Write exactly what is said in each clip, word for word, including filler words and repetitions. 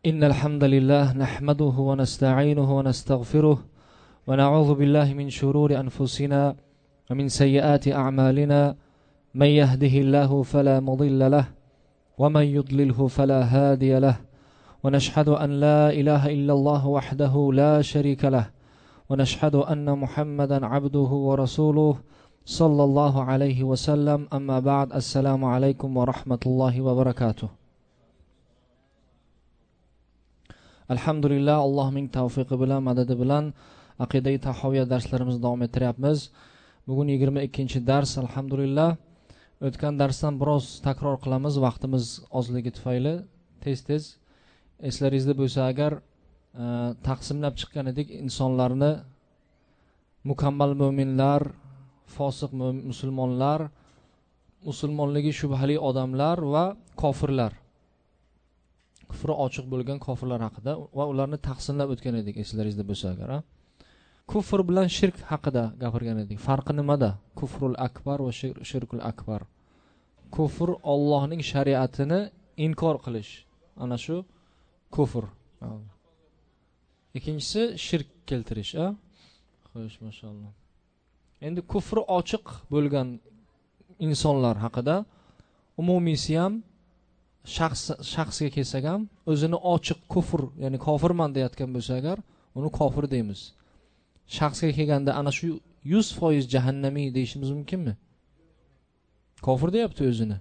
إن الحمد لله نحمده ونستعينه ونستغفره ونعوذ بالله من شرور أنفسنا ومن سيئات أعمالنا من يهده الله فلا مضل له ومن يضلله فلا هادي له ونشهد أن لا إله إلا الله وحده لا شريك له ونشهد أن محمدا عبده ورسوله صلى الله عليه وسلم أما بعد السلام عليكم ورحمة الله وبركاته. Alhamdulillah, Allohning tavfiqi bilan, madadi bilan aqida-i tahawiyya darslarimizni davom ettiryapmiz. Bugun yigirma ikkinchi dars, alhamdulillah. O'tgan darsdan biroz takror qilamiz, vaqtimiz ozligi tufayli. Tez-tez eslaringizda bo'lsa agar e, taqsimlab chiqqan edik insonlarni mukammal mu'minlar, fosiq musulmonlar, musulmonligi shubhali odamlar va kofirlar. Kufri ochiq bo'lgan kofirlar haqida va ularni taqsimlab o'tgan edik eslaringizda bo'lsa agar. Kufr bilan shirk haqida gapirgan edik. Farqi nimada? Kufrul akbar va shirkul akbar. Kufr Allohning shariatini inkor qilish. Ana shu kufr. Ikkinchisi shirk keltirish, a? Xo'sh, mashallah. Endi kufri ochiq bo'lgan insonlar haqida umumiysi ham shaxs shaxsga kelsak ham o'zini ochiq kufr, ya'ni kofirman deyotgan bo'lsa agar, uni kofir deymiz. Shaxsga kelganda ana shu yuz foiz jahannamiy deyishimiz mumkinmi? Kofir deyapti o'zini.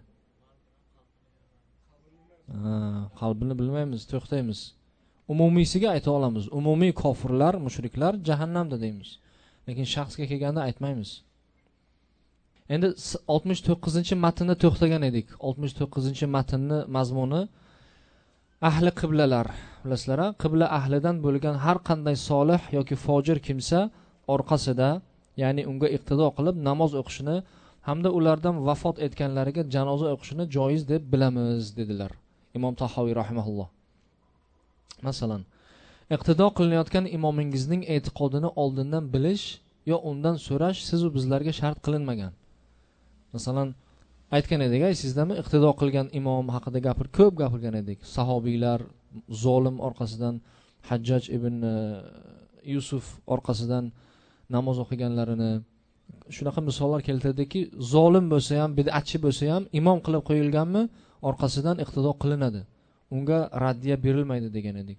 Ha, qalbini bilmaymiz, to'xtaymiz. Umumiysiga ayta olamiz. Umumiy kofirlar, mushriklar jahannamda deymiz. Lekin shaxsga kelganda aytmaymiz. Endi oltmish to'qqizinchi matnda to'xtagan edik. oltmish to'qqizinchi matnni mazmuni ahli qiblalar. Bilasizlar, qibla ahlidan bo'lgan har qanday solih yoki fojir kimsa orqasida, ya'ni unga iqtido qilib namoz o'qishini hamda ulardan vafot etganlariga janoza o'qishini joiz deb bilamiz dedilar Imom Tahoviy rahimahulloh. Masalan, iqtido qilinayotgan imomingizning e'tiqodini oldindan bilish yo undan so'rash siz va bizlarga shart qilinmagan. Masalan, aytgan edik, ay sizdami iqtido qilgan imom haqida gapir, ko'p gapirgan edik. Sahobiylar zolim orqasidan, Hajjaj ibn Yusuf orqasidan namoz o'qiganlarini, shunaqa misollar keltirdiki, zolim bo'lsa ham, bid'atchi bo'lsa ham imom qilib qo'yilganmi, orqasidan iqtido qilinadi. Unga raddiya berilmaydi degan edik.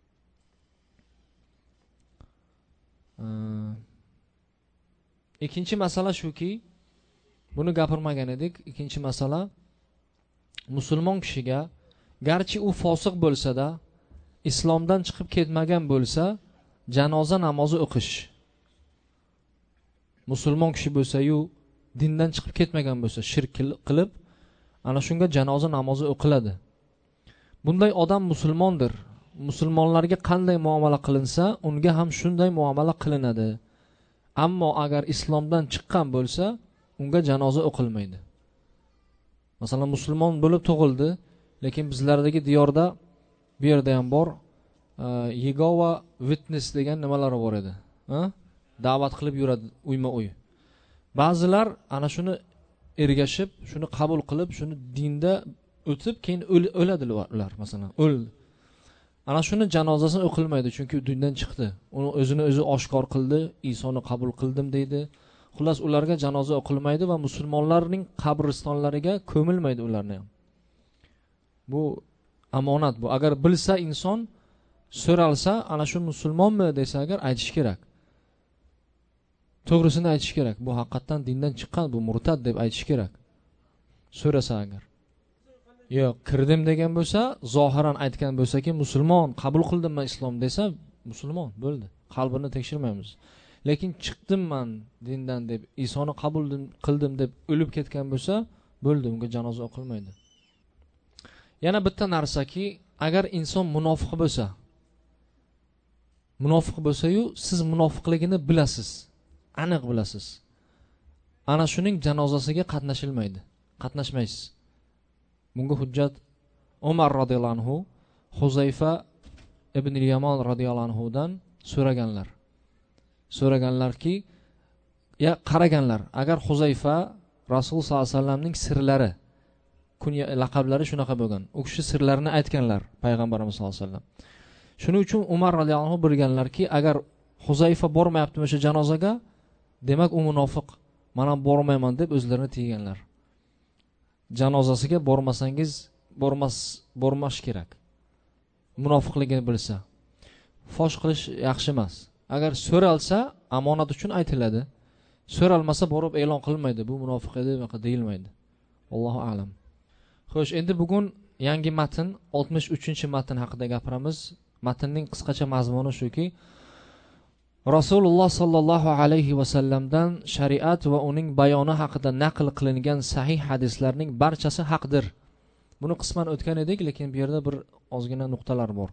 Ikkinchi masala shuki, buni gapirmagan edik. Ikkinchi masala, musulmon kishiga garchi u fosiq bo'lsa-da, islomdan chiqib ketmagan bo'lsa, janoza namozi o'qish. Musulmon kishi bo'lsa-yu, dindan chiqib ketmagan bo'lsa, shirk qilib, ana shunga janoza namozi o'qiladi. Bunday odam musulmondir. Musulmonlarga qanday muomala qilinsa, unga ham shunday muomala qilinadi. Ammo agar islomdan chiqqan bo'lsa, unga janoza o'qilmaydi. Masalan, musulmon bo'lib tug'ildi, lekin bizlardagi diyorda bu yerda ham bor, Yegova Witness degan nimalar bor edi. Ha? Da'vat qilib yuradi uyma-uy. Ba'zilar ana shuni ergashib, shuni qabul qilib, shuni dinda o'tib, keyin o'ladilar ular, masalan, o'ldi. Ana shuni janozasini o'qilmaydi, chunki dindan chiqdi. Uni o'zini o'zi oshkor qildi, Isoni qabul qildim deydi. Xullas, ularga janoza o'qilmaydi va musulmonlarning qabristonlariga ko'milmaydi ularni ham. Bu amonat bu. Agar bilsa inson, so'ralsa, ana shu musulmonmi desa agar aytish kerak. To'g'risini aytish kerak. Bu haqiqatan dindan chiqqan, bu murtad deb aytish kerak. So'rasa agar. Yo'q, kirdim degan bo'lsa, zohiran aytgan bo'lsa-ki, musulmon, qabul qildim men islom desa, musulmon bo'ldi. Qalbini tekshirmaymiz. Lekin chiqdim men dindan deb, Isoni qabul qildim deb o'lib ketgan bo'lsa, bo'ldi, unga janoza o'qilmaydi. Yana bitta narsaki, agar inson munofiq bo'lsa, munofiq bo'lsa-yu, siz munofiqligini bilasiz, aniq bilasiz. Ana shuning janozasiga qatnashilmaydi, qatnashmaysiz. Bunga hujjat Umar radhiyallohu anhu Huzayfa ibn Yaman radhiyallohu anhu dan so'raganlar. So'raganlarki, ya qaraganlar, agar Huzayfa Rasul sollallohu alayhi vasallamning sirlari, kunya laqablari shunaqa bo'lgan. U kishi sirlarini aytganlar payg'ambarimiz sollallohu alayhi vasallam. Shuning uchun Umar radhiyallohu anhu bilganlarki, agar Huzayfa bormayaptimi o'sha janozaga, demak u munofiq. Men ham bormayman deb o'zlarini tiyganlar. Janozasiga bormasangiz, bormas, bormash kerak. Munofiqligini bilsa. Fosh qilish yaxshi emas. Agar so'ralsa, amonat uchun aytiladi. So'ralmasa borib e'lon qilmaydi. Bu munofiq edi, bunaqa deyilmaydi. Allohu a'lam. Xo'sh, endi bugun yangi matn oltmish uchinchi matn haqida gapiramiz. Matnning qisqacha mazmuni shuki, Rasululloh sallallohu alayhi va sallamdan shariat va uning bayoni haqida naql qilingan sahih hadislarning barchasi haqdir. Buni qisman o'tgan edik, lekin bu yerda bir ozgina nuqtalar bor.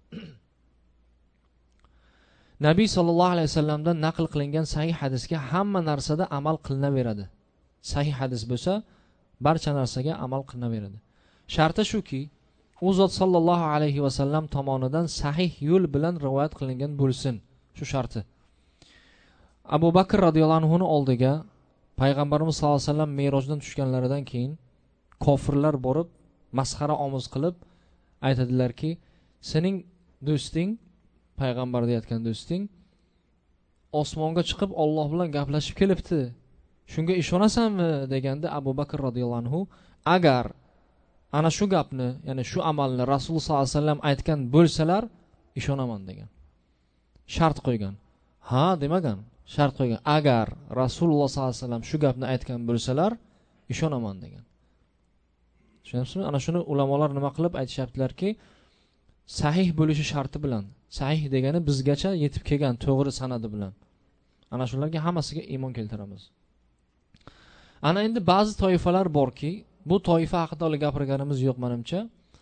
Nabiy sallallohu alayhi vasallamdan naql qilingan sahih hadisga hamma narsada amal qilinaveradi. Sahih hadis bo'lsa, barcha narsaga amal qilinaveradi. Sharti shuki, u zot sallallohu alayhi vasallam tomonidan sahih yo'l bilan rivoyat qilingan bo'lsin. Shu sharti. Abu Bakr radhiyallohu anhu ning oldiga payg'ambarimiz sollallohu alayhi vasallam Merojdan tushganlaridan keyin kofirlar borib masxara omuz qilib aytadilarki, sening do'sting, payg'ambar deyotgan do'sting osmonga chiqib Alloh bilan gaplashib kelibdi. Shunga ishonasanmi deganda Abu Bakr radhiyallohu anhu, agar ana shu gapni, ya'ni shu amalni Rasululloh sollallohu alayhi vasallam aytgan bo'lsalar, ishonaman degan. Shart qo'ygan. Ha demagan, shart qo'ygan. Agar Rasululloh sollallohu alayhi vasallam shu gapni aytgan bo'lsalar, ishonaman degan. Tushunasizmi? Ana shuni ulamolar nima qilib aytishyaptilarki, sahih bo'lishi sharti bilan. Sahih degani bizgacha yetib kelgan to'g'ri sanadi bilan. Ana shularga hammasiga iymon keltiramiz. Ana endi ba'zi toifalar borki, bu toifa haqida hali gapirganimiz yo'q menimcha.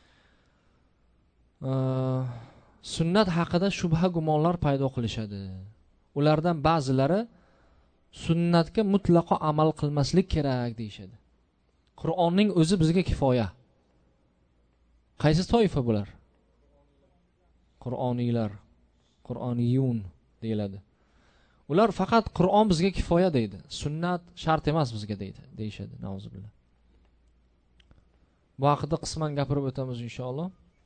Sunnat haqida shubha gumonlar paydo qilishadi. Ulardan ba'zilari sunnatga mutlaqo amal qilmaslik kerak deyshadi. Qur'onning o'zi bizga kifoya. Qaysi toifa bular? Qur'oniylar, Qur'oniyun deyiladi. Ular faqat Qur'on bizga kifoya deydi. Sunnat shart emas bizga deydi, deyshadi. Nauzubillah. Bu haqida qisman gapirib o'tamiz inshaalloh.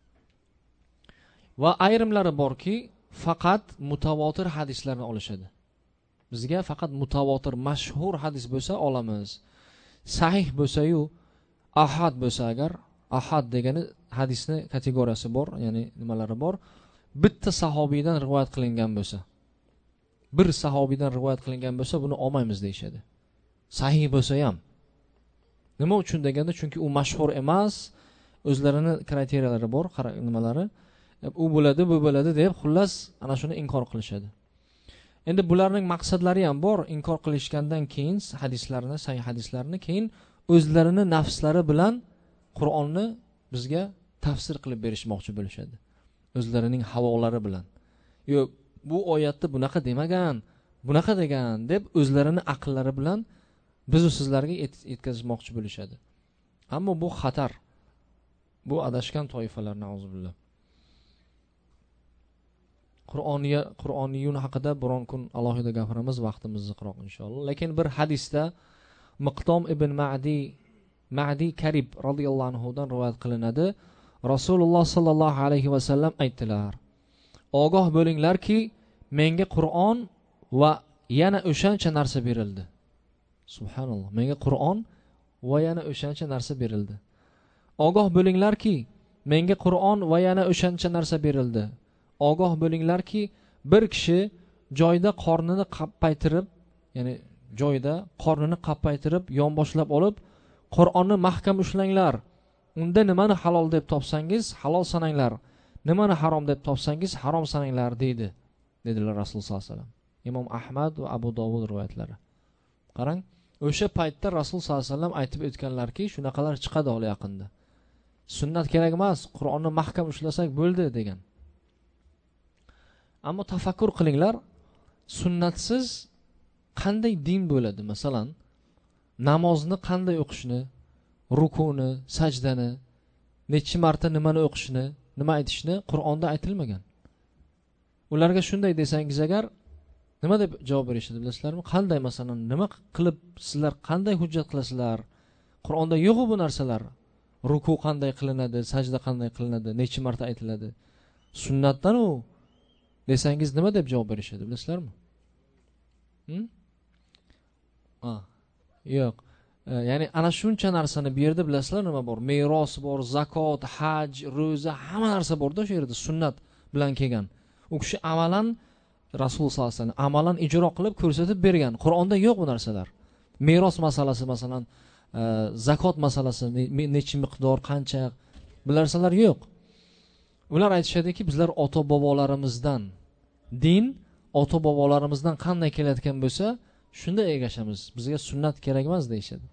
Va ayrimlari borki, faqat mutavotir hadislarni olishadi. Bizga faqat mutavotir, mashhur hadis bo'lsa olamiz. Sahih bo'lsa-yu, ahad bo'lsa agar, ahad degani hadisni kategoriyasi bor, ya'ni nimalari bor. Bitta sahobiydan rivoyat qilingan bo'lsa, bir sahobiydan rivoyat qilingan bo'lsa, buni olmaymiz deyshadi. Sahih bo'lsa ham. Nima uchun deganda, chunki u mashhur emas, o'zlarining kriteriyalari bor, nimalari. U bo'ladi, bu bo'ladi deb xullas ana shuni inkor qilishadi. Endi bularning maqsadlari ham bor. Inkor qilishgandan keyin hadislarni, sahih hadislarni keyin o'zlarini nafslari bilan Qur'onni bizga tafsir qilib berishmoqchi bo'lishadi. O'zlarining havolari bilan. Yo'q, bu oyatda bunaqa demagan, bunaqa degan deb o'zlarini aqllari bilan biz va sizlarga yetkazmoqchi bo'lishadi. Ammo bu xatar. Bu adashgan toifalar, nauzubillah. Qur'oniya, Qur'oniyun haqida biron kun alohida gapiramiz, vaqtimiz ziqroq inshaalloh. Lekin bir hadisda Miqdom ibn Ma'di, Ma'di Karib radhiyallohu anhu dan rivoyat qilinadi. Rasululloh sallallohu alayhi va sallam aytdilar: "Ogoh bo'linglarki, menga Qur'on va yana o'shancha narsa berildi." Subhanalloh. Menga Qur'on va yana o'shancha narsa berildi. Ogoh bo'linglarki, menga Qur'on va yana o'shancha narsa berildi. Ogoh bo'linglarki, bir kishi joyda qornini qappaytirib, ya'ni joyda qornini qappaytirib, yonboshlab olib, Qur'onni mahkam ushlanglar. Unda nimani halol deb topsangiz, halol sananglar. Nimani harom deb topsangiz, harom sananglar deydi, dedilar Rasululloh sollallohu alayhi vasallam. Imom Ahmad va Abu Dovud rivoyatlari. Qarang, o'sha paytda Rasululloh sollallohu alayhi vasallam aytib o'tganlarki, shunaqalar chiqadi hali yaqinda. Sunnat kerak emas, Qur'onni mahkam ushlasak bo'ldi degan. Ammo tafakkur qilinglar, sunnatsiz qanday din bo'ladi? Masalan, namozni qanday o'qishni, rukuni, sajdani, necha marta nimani o'qishni, nima aytishni Qur'onda aytilmagan. Ularga shunday desangiz agar, nima deb javob berishadi bilasizlarmi? Qanday, masalan, nima qilib sizlar qanday hujjat qilasizlar? Qur'onda yo'q bu narsalar. ruku qanday qilinadi, sajda qanday qilinadi, necha marta aytiladi. Sunnatdan u desangiz nima deb javob berishadi, bilasizlarmi? Hm? Ha, yo'q. E, ya'ni ana shuncha narsani bu yerda bilasizlar nima bor? Meros bor, zakot, haj, ro'za, hamma narsa borda shu yerda sunnat bilan kelgan. U kishi amalan Rasul sollallohu alayhi vasallam amalan ijro qilib ko'rsatib bergan. Qur'onda yo'q bu narsalar. Meros masalasi masalan, e, zakot masalasi necha miqdor, qancha bu narsalar yo'q. Ular aytishadiki, bizlar ota bobolarimizdan din ota bobolarimizdan qanday kelayotgan bo'lsa, shunda ergashamiz. Bizga sunnat kerak emas deyshadi.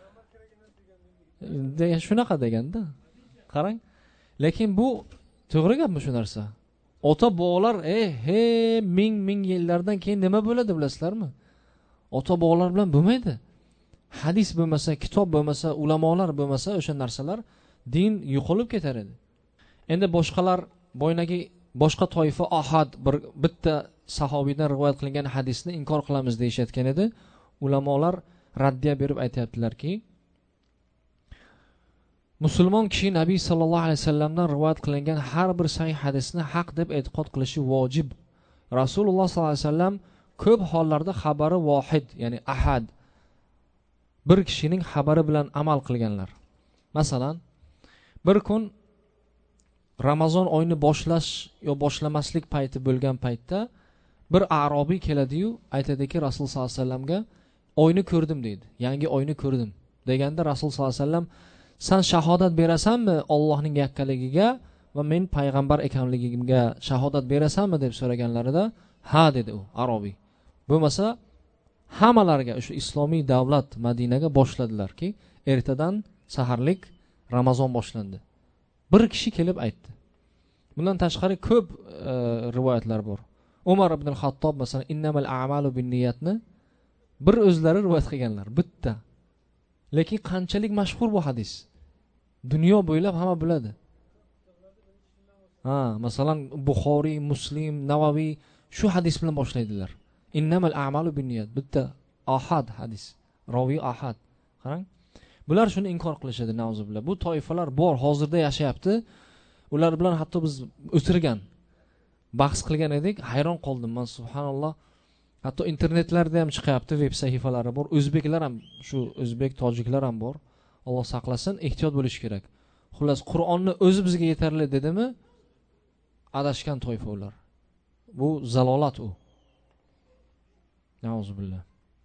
Degan shunaqa deganda. Qarang. Lekin bu to'g'ri gapmi shu narsa? Ota bobolar ey he ming ming yillardan keyin nima bo'ladi bilasizlarmi? Ota bobolar bilan bo'lmaydi. Hadis bo'lmasa, kitob bo'lmasa, ulamolar bo'lmasa o'sha narsalar din yo'qolib ketar edi. Endi boshqalar boynagi boshqa toifa ahad bir bitta sahobiydan rivoyat qilingan hadisni inkor qilamiz deyshayotgan edi. Ulamolar raddiya berib aytayaptilarki, musulmon kishi Nabiy sallallohu alayhi vasallamdan rivoyat qilingan har bir sahih hadisni haq deb e'tiqod qilishi vojib. Rasululloh sallallohu alayhi vasallam ko'p hollarda xabari vohid, ya'ni ahad, bir kishining xabari bilan amal qilganlar. Masalan, bir kun Ramazon oyini boshlash yo boshlamaslik payti bo'lgan paytda bir arobiy keladi-yu, aytadiki Rasul sollallohu alayhi vasallamga oyni ko'rdim deydi. Yangi oyni ko'rdim. Deganda Rasul sollallohu alayhi vasallam, "Sen shahodat berasanmi Allohning yakkaligiga va men payg'ambar ekanligimga shahodat berasanmi?" deb so'raganlarida, "Ha" dedi u arobiy. Bo'lmasa hammalariga o'sha islomiy davlat Madinaga boshladilarki, ertadan saharlik Ramazon boshlandi. Bir kishi kelib aytdi. Bundan tashqari ko'p e, rivoyatlar bor. Umar ibn al-Xattob masalan innamal a'malu binniyatni bir o'zlari rivoyat qilganlar, bitta. Lekin qanchalik mashhur bu hadis? Dunyo bo'ylab hamma biladi. Ha, masalan Buxoriy, Muslim, Navaviy shu hadis bilan boshlaydilar. Innamal a'malu binniyat, bitta ahad hadis, rawi ahad. Qarang. Bular shuni inkor qilishadi, nauzubillah. Bu toifalar bor, hozirda yashayapti. Ular bilan hatto biz o'tirgan, bahs qilgan edik, hayron qoldim men, subhanalloh. Hatto internetlarda ham chiqyapti, veb sahifalari bor. O'zbeklar ham, shu o'zbek, tojiklar ham bor. Alloh saqlasin, ehtiyot bo'lish kerak. Xullas, Qur'onni o'zi bizga yetarli dedimi? Adashgan toifa ular. Bu zalolat u. Nauzubillah.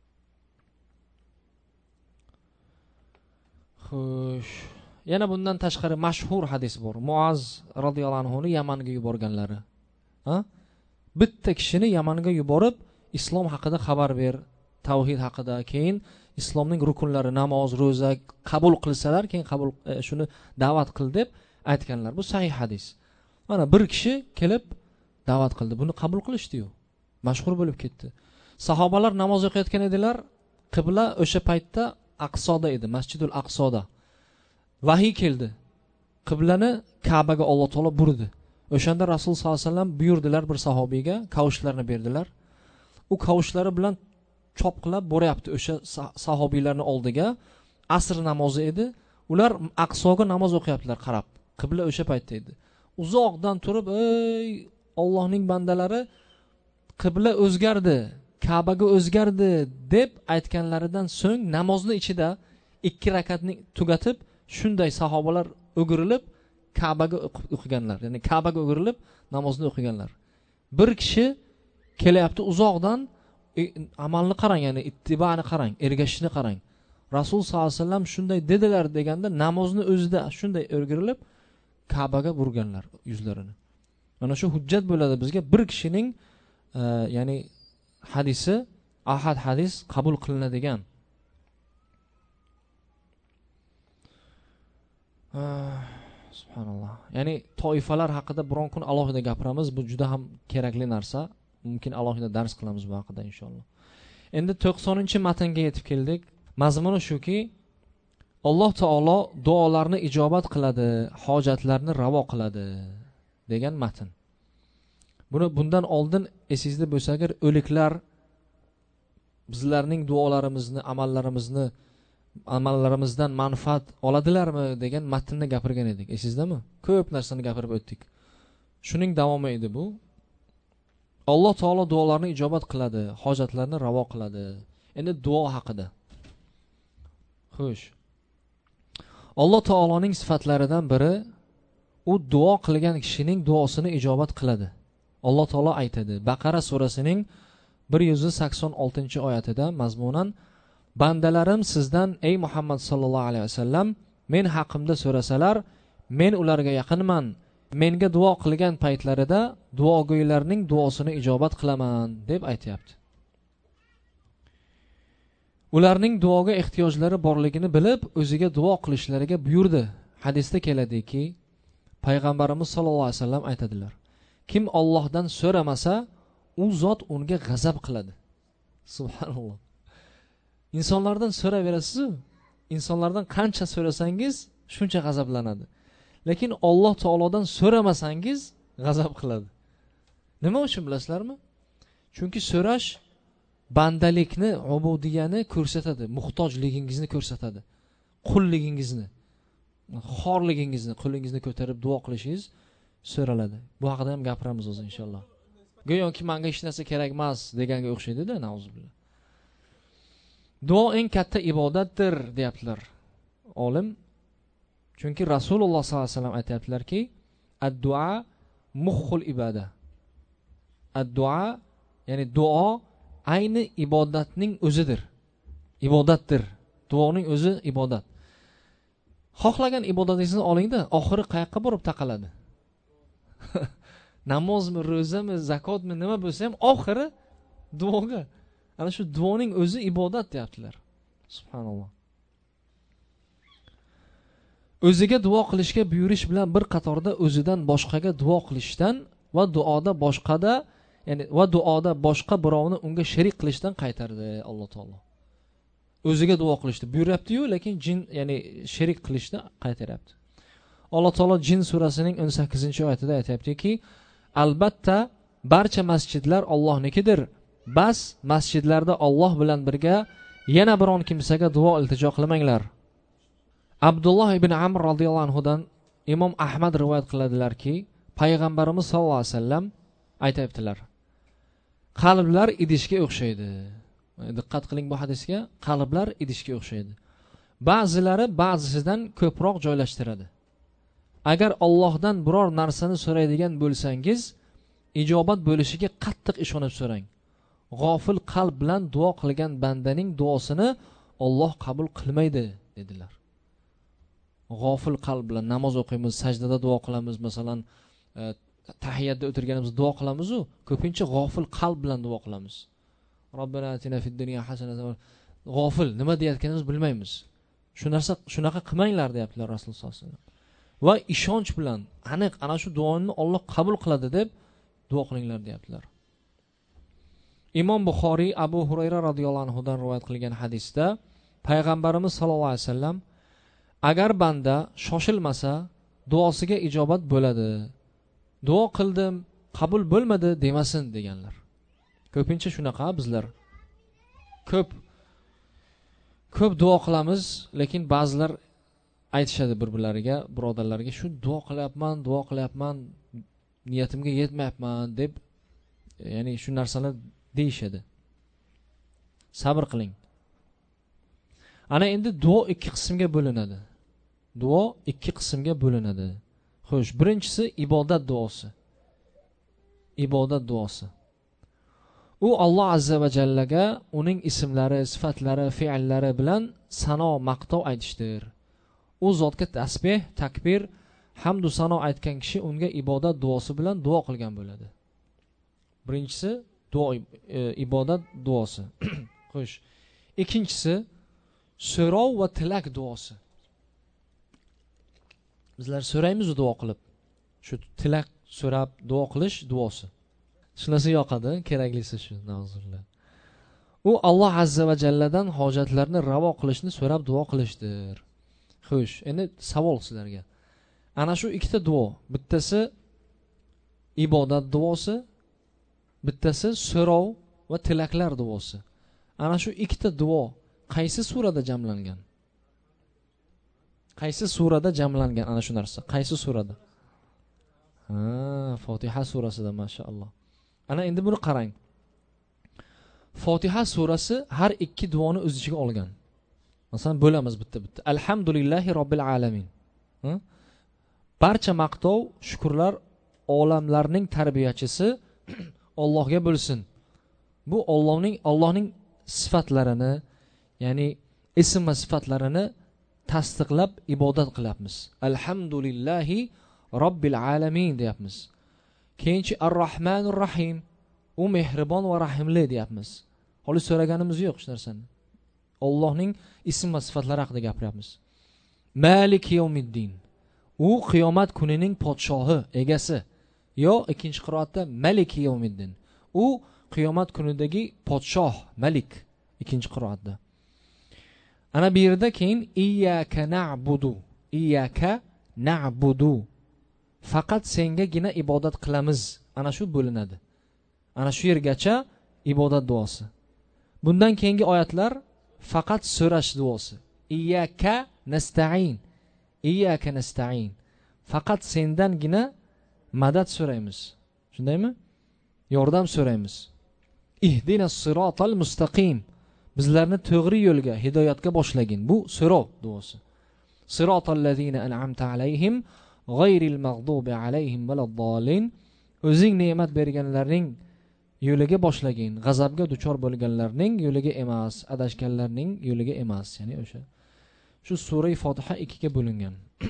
Xo'sh, yana bundan tashqari mashhur hadis bor. Muaz radhiyallohu anhu ni Yamanga yuborganlari. Ha? Bitta kishini Yamanga yuborib, islom haqida xabar ber, tavhid haqida, keyin islomning rukunlari, namoz, ro'za qabul qilsalar, keyin qabul e, shuni da'vat qil deb aytganlar. Bu sahih hadis. Mana bir kishi kelib da'vat qildi. Buni qabul qilishdi-yu. Mashhur bo'lib ketdi. Sahobalar namoz o'qiyotgan edilar. Qibla o'sha paytda Aqsoda edi, Masjidul Aqsoda. Vahiy keldi. Qiblani Ka'baga Alloh taolo burdi. O'shanda Rasul sollallohu alayhi vasallam buyurdilar bir sahobiyga, kavushlarni berdilar. U kavushlari bilan chopqilab boryapti o'sha sahobiylarning oldiga. Asr namozi edi. Ular Aqsoga namoz o'qiyaptilar qarab. Qibla o'sha paytda edi. Uzoqdan turib, "Ey Allohning bandalari, qibla o'zgardi, Ka'baga o'zgardi" deb aytganlaridan so'ng namozni ichida ikki rakatni tugatib, shunday sahobalar o'girilib Ka'baga o'qiganlar. Ya'ni Ka'baga o'girilib namozni o'qiganlar. Bir kishi kelyapti uzoqdan, e, amalni qarang, ya'ni ittibani qarang, ergashishni qarang. Rasul sollallohu alayhi vasallam shunday dedilar deganda namozni o'zida shunday o'girilib Ka'baga burganlar yuzlarini. Mana shu hujjat bo'ladi bizga bir kishining e, ya'ni hadisi ahad hadis qabul qilinadigan. Subhanalloh. Ya'ni toifalar haqida biron kun alohida gapiramiz. Bu juda ham kerakli narsa. Mumkin alohida dars qilamiz bu haqida inshaalloh. Endi to'qsoninchi matnga yetib keldik. Mazmuni shuki, Alloh taolo duolarni ijobat qiladi, hojatlarni ravo qiladi degan matn. Buni bundan oldin esingizda bo'lsa agar o'liklar bizlarning duolarimizni, amallarimizni amallarimizdan manfaat oladilarmi degan matnni gapirgan edik. Esingizdami? Ko'p narsani gapirib o'tdik. Shuning davomi edi bu. Alloh taolo duolarni ijobat qiladi, hojatlarni ravo qiladi. Endi duo haqida. Xo'sh. Alloh taoloning sifatlaridan biri u duo qilgan kishining duosini ijobat qiladi. Alloh taolo aytadi. Baqara surasining bir yuz sakson oltinchi oyatida mazmunan: bandalarim sizdan ey Muhammad sallallohu alayhi vasallam men haqimda so'rasalar, men ularga yaqinman. Menga duo qilgan paytlarida duogo'ylarning duosini ijobat qilaman deb aytayapti. Ularning duoga ehtiyojlari borligini bilib, o'ziga duo qilishlariga buyurdi. Hadisda keladiki, payg'ambarimiz sallallohu alayhi vasallam aytadilar: kim Allohdan so'ramasa, u zot unga g'azab qiladi. Subhanalloh. İnsanlardan so'raverasiz, insonlardan qancha so'rasangiz shuncha g'azablanadi. Lekin Alloh taolodan so'ramasangiz g'azab qiladi. Nima uchun bilasizlarmi? Chunki so'rash bandalikni, ubudiyani ko'rsatadi, muhtojligingizni ko'rsatadi, qulligingizni, xorligingizni, qulingizni ko'tarib duo qilishingiz so'raladi. Bu haqida ham gapiramiz o'zi inshaalloh. Go'yoki menga hech narsa kerak emas deganga o'xshaydi-da, nauzubillah. Duo eng katta ibodatdir deyaptilar olim. Chunki Rasululloh sollallohu alayhi vasallam aytayaptilarki, ad-duo mukhul ibada. Ad-duo ya'ni duo ayni ibodatning o'zidir. Ibodatdir. Duoning o'zi ibodat. Xohlagan ibodatingizni olingda, oxiri qayoqqa borib taqaladi? Namozmi, ro'zami, zakotmi, nima bo'lsa ham oxiri duoga. Ana shu duoning o'zi ibodat deyaptilar. Subhanalloh. O'ziga duo qilishga buyurish bilan bir qatorda o'zidan boshqaga duo qilishdan va duoda boshqada, ya'ni va duoda boshqa birovni unga sherik qilishdan qaytardi Alloh taolo. O'ziga duo qilishni buyuryapti-yu, lekin jin, ya'ni sherik qilishni qaytaryapti. Alloh taolo Jin surasining o'n sakkizinchi oyatida aytayaptiki, albatta barcha masjidlar Allohnikidir. Bas masjidlarda Alloh bilan birga yana biron kimsaga duo iltijo qilmanglar. Abdulloh ibn Amr radhiyallohu anhu dan Imom Ahmad rivoyat qiladilarki, payg'ambarimiz sollallohu alayhi vasallam aytayaptilar: qalblar idishga o'xshaydi. Diqqat qiling bu hadisga. Qalblar idishga o'xshaydi. Ba'zilari ba'zisidan ko'proq joylashtiradi. Agar Allohdan biror narsani so'raydigan bo'lsangiz, ijobat bo'lishiga qattiq ishonib so'rang. G'ofil qalb bilan duo qilgan bandaning duosini Alloh qabul qilmaydi dedilar. G'ofil qalb bilan namoz o'qiymiz, sajdada duo qilamiz, masalan, e, tahiyatda o'tirganimizda duo qilamiz-ku, ko'pincha g'ofil qalb bilan duo qilamiz. Robbana atina fid dunya hasanatan. G'ofil, nima deyotganimizni bilmaymiz. Shu narsa shunaqa qilmanglar deyaptilar Rasululloh sollallohu alayhi vasallam. Va ishonch bilan aniq ana shu duoni Alloh qabul qiladi deb duo qilinglar deyaptilar. Imom Buxoriy Abu Hurayra radhiyallohu anhu dan rivoyat qilgan hadisda payg'ambarimiz sollallohu alayhi vasallam agar banda shoshilmasa duosiga ijobat bo'ladi. Duo qildim, qabul bo'lmadi demasin deganlar. Ko'pincha shunaqa bizlar. Ko'p ko'p duo qilamiz, lekin ba'zilar aytishadi bir-birlariga, birodarlarga, shu duo qilyapman, duo qilyapman, niyatimga yetmayapman deb, ya'ni shu narsalar deyishadi. Sabr qiling. Ana endi duo ikki qismga bo'linadi. Duo ikki qismga bo'linadi. Xo'sh, birinchisi ibodat duosi. Ibodat duosi. U Alloh azza va jallaga uning ismlari, sifatlari, fe'llari bilan sano, maqtov aytishdir. U zotga tasbih, takbir, hamd va sano aytgan kishi unga ibodat duosi bilan duo qilgan bo'ladi. Birinchisi duo, e, ibodat duosi. Xo'sh, ikkinchisi so'rov va tilak duosi. Bizlar so'raymiz duo qilib. Shu tilak so'rab duo qilish duosi. Shunasi yoqadi, keraklisi shu, na'zullah. U Alloh azza va jalladan hojatlarni ravo qilishni so'rab duo qilishdir. Xo'sh, endi savol sizlarga. Ana shu ikkita duo, bittasi ibodat duosi, bittasi so'rov va tilaklar duosi. Ana shu ikkita duo qaysi surada jamlangan? Qaysi surada jamlangan ana shu narsa? Qaysi surada? Ha, Fotiha surasida, mashaalloh. Ana endi buni qarang. Fotiha surasi har ikki duoni o'z ichiga olgan. Masalan, bo'lamiz bitta-bitta. Alhamdulillahi robbil alamin. Barcha maqtov, shukrlar olamlarning tarbiyachisi Allohga bo'lsin. Bu Allohning Allohning sifatlarini, ya'ni ism va sifatlarini tasdiqlab ibodat qilyapmiz. Alhamdulillahi robbil alamin deyapmiz. Keyinchi Ar-Rahmanur Rahim, u mehribon va rahimli deyapmiz. Hali so'raganimiz yo'q shu narsani. Allohning ism va sifatlari haqida gapiryapmiz. Maliki yawmiddin, u qiyomat kunining podshohi, egasi. Yo ikkinchi qiroatda Maliki yawmiddin, u qiyomat kunidagi podshoh, malik, ikkinchi qiroatda. Ana bu yerda keyin iyyaka na'budu, iyyaka na'budu, faqat sengagina ibodat qilamiz. Ana shu bo'linadi. Ana shu yergacha ibodat duosi. Bundan keyingi oyatlar faqat so'rash duosi. Iyyaka nasta'in, iyyaka nasta'in, faqat sendangina madad so'raymiz. Shundaymi? Yordam so'raymiz. Ihdinas siratal mustaqim, bizlarni to'g'ri yo'lga, hidoyatga boshlagin. Bu so'rov duosi. Siratal ladzina an'amta alayhim g'ayril mag'dubi alayhim valaddallin, o'zing ne'mat berganlarning yo'liga boshlagin, g'azabga duchor bo'lganlarning yo'liga emas, adashganlarning yo'liga emas. Ya'ni o'sha shu sura Fotiha ikkiga bo'lingan.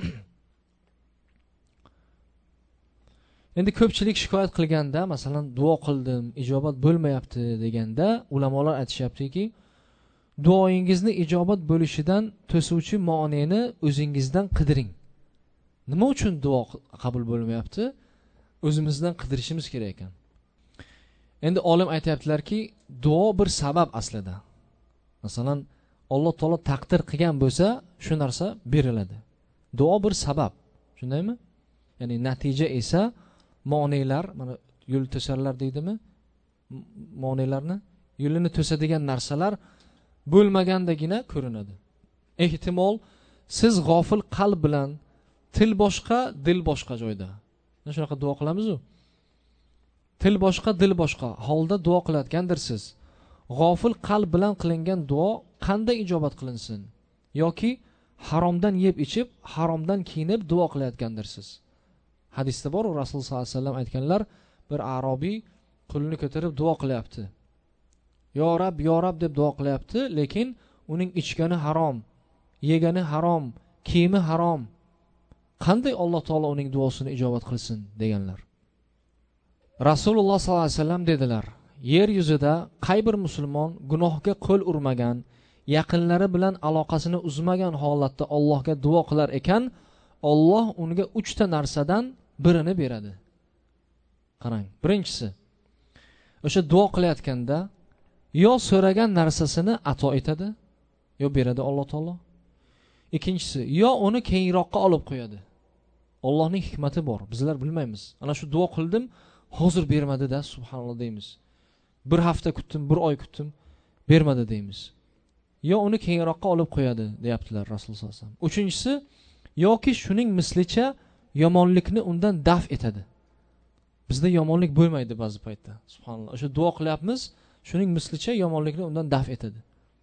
Endi ko'pchilik shikoyat qilganda, masalan, duo qildim, ijobat bo'lmayapti deganda, ulamolar aytishyaptiki, duoingizni ijobat bo'lishidan to'suvchi moneni o'zingizdan qidiring. Nima uchun duo qabul bo'lmayapti? O'zimizdan qidirishimiz kerak ekan. Endi olim aytayaptilarki, duo bir sabab aslida. Masalan, Alloh taolo taqdir qilgan bo'lsa, shu narsa beriladi. Duo bir sabab. Shundaymi? Ya'ni natija esa monelar, mana yo'l to'sarlar deydimi? Monelarni, yo'lini to'sadigan narsalar bo'lmagandagina ko'rinadi. Ehtimol siz g'ofil qalb bilan til boshqa, dil boshqa joyda. Mana shunaqa duo qilamiz-ku. Til boshqa, dil boshqa holda duo qilayotgandirsiz. G'ofil qalb bilan qilingan duo qanday ijobat qilinsin? Yoki haromdan yeb ichib, haromdan kiyinib duo qilayotgandirsiz. Hadisda bor, Rasul sollallohu alayhi vasallam aytganlar, bir arobiy qo'lini ko'tarib duo qilyapti. Yo Rab, yo Rab deb duo qilyapti, lekin uning ichgani harom, yegani harom, kiyimi harom. Qanday Alloh taolo uning duosini ijobat qilsin deganlar. Rasululloh sollallohu alayhi vasallam dedilar, yer yuzida qay bir musulmon gunohga qo'l urmagan, yaqinlari bilan aloqasini uzmagan holatda Allohga duo qilar ekan, Alloh unga uchta narsadan birini beradi. Qarang, birinchisi, o'sha duo qilayotganda yo so'ragan narsasini ato etadi, yo beradi Alloh taolo. Ikkinchisi, yo uni keyinroqqa olib qo'yadi. Allohning hikmati bor, bizlar bilmaymiz. Ana shu duo qildim, hozir bermadi-da, subhanalloh deymiz. Bir hafta kutdim, bir oy kutdim, bermadi deymiz. Yo uni keyinroqqa olib qo'yadi, deyaptilar Rasululloh sollallohu alayhi vasallam. Uchinchisi, yoki shuning mislicha yomonlikni undan daf etadi. Bizda yomonlik bo'lmaydi ba'zi paytda. Subhanalloh. O'sha duo qilyapmiz, shuning mislicha yomonlikni undan daf etadi.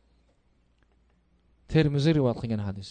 Termiziy rivoyat qilgan hadis.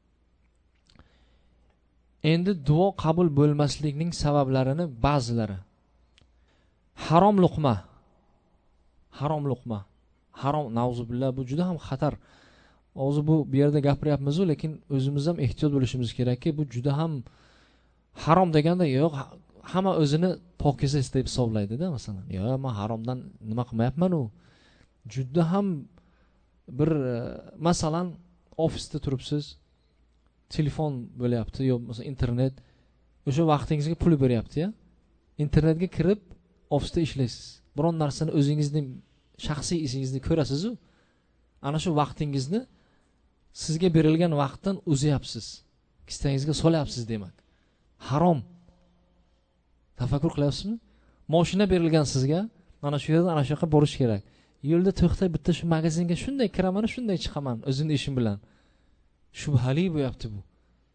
Endi duo qabul bo'lmaslikning sabablarini ba'zilari. Harom luqma. Harom luqma. Harom, nauzubillah, bu juda ham xatar. O'zi bu bu yerda gapiryapmiz-ku, lekin o'zimiz ham ehtiyot bo'lishimiz kerakki, bu juda ham harom deganda yo'q, hamma o'zini pokiza deb hisoblaydi-da, masalan. Yo'q, men haromdan nima qilmayapman-u. Juda ham bir masalan ofisda turibsiz, telefon bo'layapti, yo masalan internet, o'sha vaqtingizga pul beryapti-ya. Internetga kirib ofisda ishlaysiz. Biron narsani o'zingizning shaxsiy isingizni ko'rasiz-ku. Ana shu vaqtingizni sizga berilgan vaqtdan uzyapsiz. Kistangizga solyapsiz demak. Harom. Tafakkur qilyapsizmi? Mashina berilgan sizga, mana shu yerdan ana shu yoqqa borish kerak. Yo'lda to'xtab bitta shu magazinga shunday kiraman, shunday chiqaman o'zimning ishim bilan. Shubhali bo'yapti bu.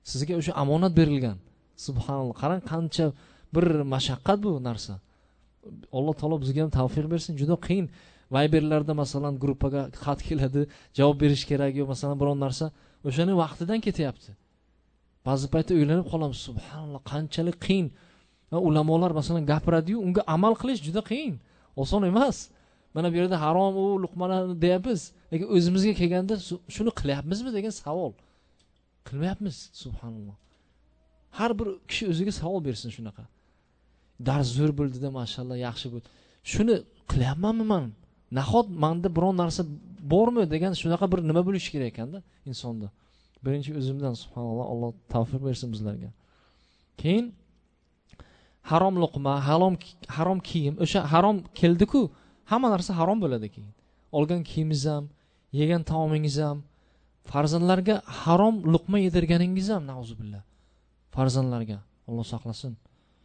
Sizga o'sha omonat berilgan. Subhanalloh. Qarang qancha bir mashaqqat bu narsa. Alloh taolo bizga ham tavfiq bersin. Juda qiyin. Viberlarda masalan gruppaga xat keladi, javob berish kerak yo masalan biron narsa, o'shani vaqtidan ketyapti. Ba'zi paytda o'ylanib qolamiz, subhanalloh, qanchalik qiyin. Va ulamolar masalan gapiradi-yu, unga amal qilish juda qiyin. Oson emas. Mana bu yerda harom u luqmalarni deyapmiz, lekin o'zimizga kelganda shuni qilyapmizmi degan savol. Qilmayapmiz, subhanalloh. Har bir kishi o'ziga savol bersin shunaqa. Dars zo'r bo'ldi-da, mashallah, yaxshi bo'ldi. Shuni qilyapmanmi men? Nahot menda biron narsa bormi degan shunaqa bir nima bo'lishi kerak ekanda insonda. Birinchi o'zimdan subhanalloh, Alloh tavfiq bersin bizlarga. Keyin harom luqma, harom harom kiyim, o'sha harom keldi-ku, hamma narsa harom bo'ladi keyin. Olgan kiyimingiz ham, yegan taomingiz ham, farzandlarga harom luqma yedirganingiz ham nauzubillah. Farzandlarga Alloh saqlasin.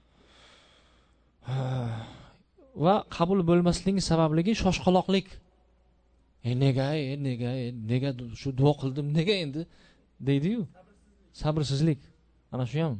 Va qabul bo'lmasligining sababligi shoshqaloqlik. E nega, e nega, e nega shu duo qildim, nega endi deydi-yu. Sabrsizlik. Ana shu ham.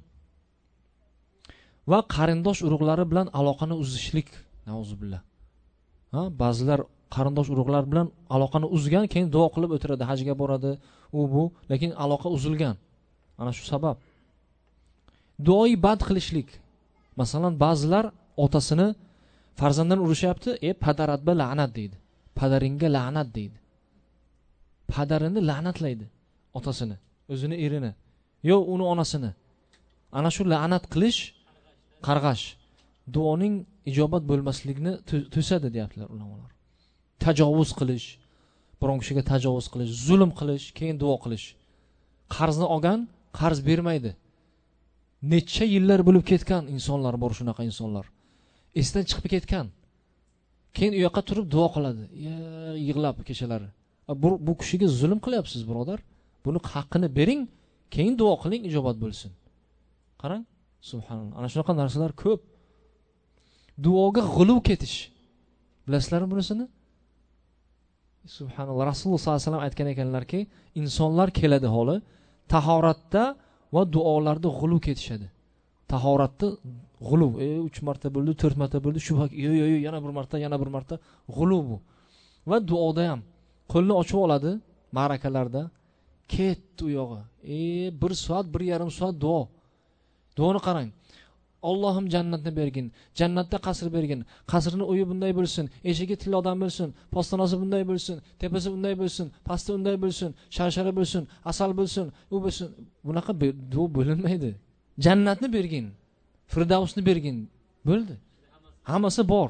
Va qarindosh urug'lari bilan aloqani uzishlik, nauzubillah. Ha, ba'zilar qarindosh urug'lar bilan aloqani uzgan, keyin duo qilib o'tiradi, hajga boradi, u bu, lekin aloqa uzilgan. Ana shu sabab. Duoyi bad qilishlik. Masalan, ba'zilar otasini farzanddan urushyapti, e padaratba la'nat deydi. Padaringga la'nat deydi. Padarini la'natlaydi, otasini, o'zini erini, yo uni onasini. Ana shu la'nat qilish, qarg'ash duoning ijobat bo'lmasligini to'sadi deyaptilar ulamolar. Tajovuz qilish, biron kishiga tajovuz qilish, zulm qilish, keyin duo qilish. Qarzni olgan, qarz bermaydi. Necha yillar bo'lib ketgan insonlar bor, shunaqa insonlar. Esdan chiqib ketgan. Keyin u yoqqa turib duo qiladi. Yig'lab kechalari. Bu, bu kishiga zulm qilyapsiz, birodar. Buni haqqini bering, keyin duo qiling, ijobat bo'lsin. Qarang, subhanalloh. Ana shunaqa narsalar ko'p. Duoga g'uluv ketish. Bilasizlarmi bunisini? Subhanalloh. Rasululloh sollallohu alayhi vasallam aytgan ekanlarki, insonlar keladi holi tahoratda va duolarda g'uluv ketishadi. Tahoratda g'uluv, e uch marta bo'ldi, to'rt marta bo'ldi, shubha, yo yo yo yana bir marta, yana bir marta g'uluv bu. Va duoda ham qo'lni ochib oladi ma'rakalarda, ketdi u yog'i. E bir soat, bir yarim soat duo. Duoni qarang. Allohim jannatni bergin, jannatda qasr bergin, qasrini uyi bunday bo'lsin, eshigi tillodan bo'lsin, postonosi bunday bo'lsin, tepasi bunday bo'lsin, pasti unday bo'lsin, sharshara bo'lsin, asal bo'lsin, u bo'lsin. Bunaqa duo bo'linmaydi. Jannatni bergin, Firdavsni bergin, bo'ldi. Hammasi bor.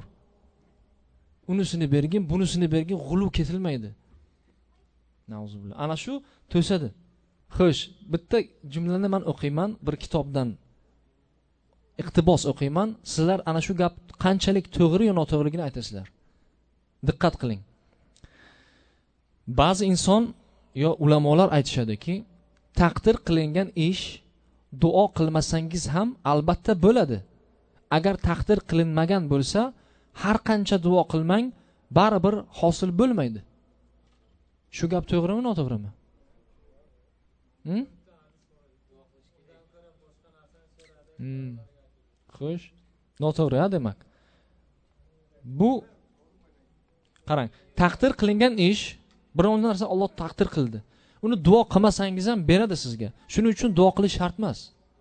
Unisini bergin, bunisini bergin, g'uluv ketilmaydi. Nauzubillah. Ana shu to'sadi. Xo'sh, bitta jumlani men o'qiyman bir kitobdan. Iqtibos o'qiyman. Sizlar ana shu gap qanchalik to'g'ri yo noto'g'riligini aytasizlar. Diqqat qiling. Ba'zi inson yo ulamolar aytishadiki, taqdir qilingan ish duo qilmasangiz ham albatta bo'ladi. Agar taqdir qilinmagan bo'lsa, har qancha duo qilmang, baribir hosil bo'lmaydi. Shu gap to'g'rimi, noto'g'rimi? Hm? Hmm. Xo'sh, noto'g'ri, demak. Bu qarang, taqdir qilingan ish, biron narsa Alloh taqdir qildi. Uni duo qilmasangiz ham beradi sizga. Shuning uchun duo qilish shart emas.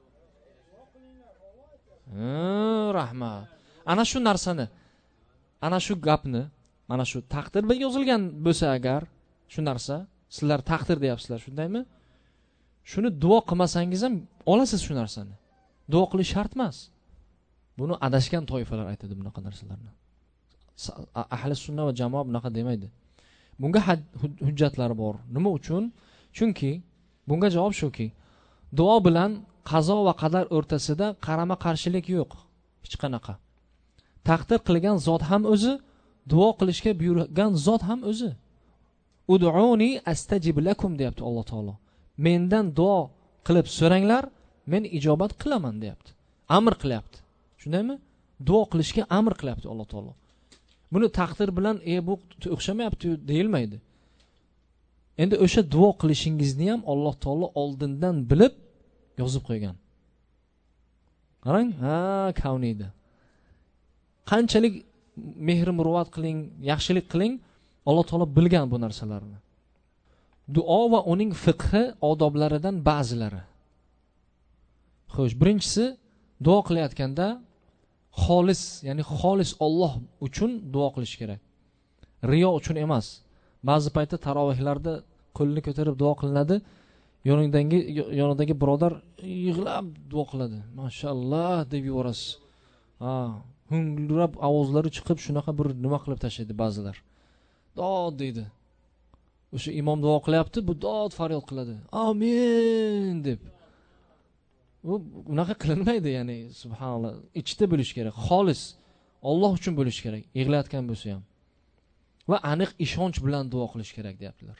Ha, rahmat. Ana shu narsani, ana shu gapni, mana shu taqdirda yozilgan bo'lsa agar, shu narsa, sizlar taqdir deyapsizlar, shundaymi? Shuni duo qilmasangiz ham olasiz shu narsani. Duo qilish shart emas. Buni adashgan toifalar aytadi bunaqa narsalarni. Ahli sunna va jamoa bunaqa demaydi. Bunga hujjatlar bor. Nima uchun? Chunki bunga javob shuki, duo bilan qazo va qadar o'rtasida qarama-qarshilik yo'q, hech qanaqa. Taqdir qilgan zot ham o'zi, duo qilishga buyurgan zot ham o'zi. Ud'uni astajib lakum deyapti Alloh taolo. Mendan duo qilib so'ranglar, men ijobat qilaman deyapti. Amr qilyapti. Shundaymi? Duo qilishga amr qilyapti Alloh taolo. Buni taqdir bilan e bu o'xshamayapti deyilmaydi. Endi o'sha duo qilishingizni ham Alloh taolo oldindan bilib, yozib qo'ygan. Qarang, ha, kavniyda. Qanchalik mehr muruvvat qiling, yaxshilik qiling, Alloh taolo bilgan bu narsalarni. Duo va uning fiqhi odoblaridan ba'zilari. Xo'sh, birinchisi duo qilayotganda xolis, ya'ni xolis Alloh uchun duo qilish kerak. Riyo uchun emas. Ba'zi paytda tarovihlarda qo'lini ko'tarib duo qilinadi. Yoningdagi yonidagi birodar yig'lab duo qiladi. Mashalloh deb yuborasiz. Ha, hungrab ovozlari chiqib shunaqa bir nima qilib tashlaydi ba'zilar. Dod deydi. O'sha imom duo qilyapti, bu dod faryod qiladi. Amin deb. Bu unaqa qilinmaydi, ya'ni subhanalloh. Ichda bo'lish kerak, xolis Alloh uchun bo'lish kerak, yig'layotgan bo'lsa ham. Va aniq ishonch bilan duo qilish kerak deyaptilar.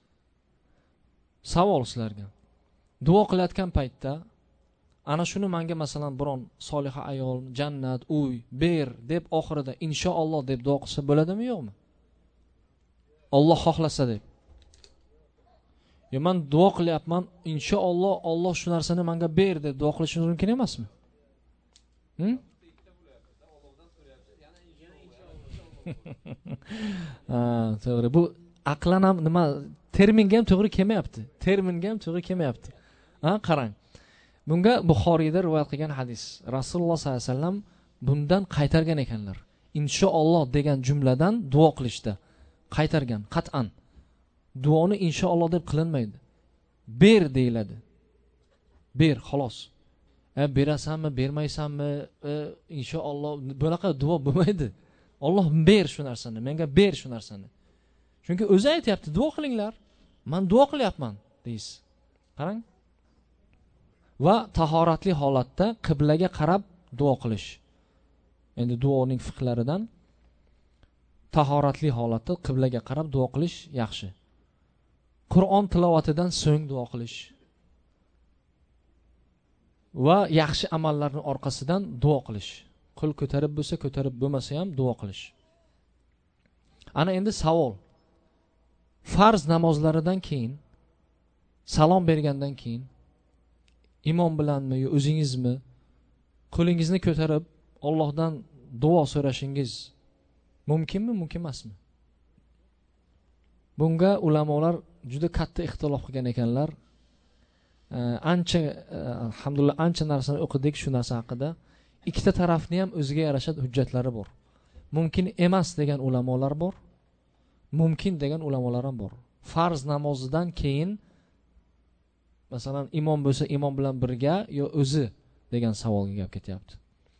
Savol sizlarga. Duo qilayotgan paytda ana shuni menga masalan biron soliha ayol, jannat, uy, ber deb oxirida inshaalloh deb duo qilsa bo'ladimi, yo'qmi? Alloh xohlasa deb. Yo, men duo qilyapman, inshaalloh Alloh shu narsani menga ber deb duo qilish mumkin emasmi? Hm? Ha, to'g'ri. Bu aqlan ham nima terminga ham to'g'ri kelmayapti. Terminga ham to'g'ri kelmayapti. Ha, qarang. Bunga Buxoriyda rivoyat qilgan hadis. Rasululloh sollallohu alayhi vasallam bundan qaytargan ekanlar. Inshaalloh degan jumladan duo qilishda qaytargan, qat'an. Duoni inshaalloh deb qilinmaydi. Ber deyiladi. Ber, xolos. E, berasanmi, bermaysanmi, e, inshaalloh bunaqa duo bo'lmaydi. Alloh ber shu narsani, menga ber shu narsani. Chunki o'zi aytayapti, duo qilinglar. Men duo qilyapman, deysiz. Qarang. Va tahoratli holatda qiblaga qarab duo qilish. Endi duoning fiqhlaridan tahoratli holatda qiblaga qarab duo qilish yaxshi. Qur'on tilovatidan so'ng duo qilish. Va yaxshi amallarning orqasidan duo qilish. Qo'l ko'tarib bo'lsa, ko'tarib bo'lmasa ham duo qilish. Ana endi savol. Farz namozlaridan keyin salom bergandan keyin imom bilanmi yo o'zingizmi qo'lingizni ko'tarib Allohdan duo so'rashingiz mumkinmi, mumkin emasmi? Bunga ulamolar juda katta ixtilof qilgan ekanlar. E, ancha e, alhamdulillah ancha narsani o'qidik shu narsa haqida. Ikkita tarafni ham o'ziga yarasha hujjatlari bor. Mumkin emas degan ulamolar bor. Mumkin degan ulamolar ham bor. Farz namozidan keyin masalan imom bo'lsa imom bilan birga yo o'zi degan savolga gap ketyapti.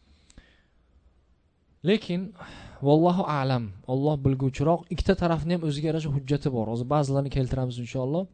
Lekin vallohu a'lam, Alloh bilguvchiroq, ikkita tarafni ham o'ziga yarasha hujjati bor. Hozir ba'zilarini keltiramiz inshaalloh.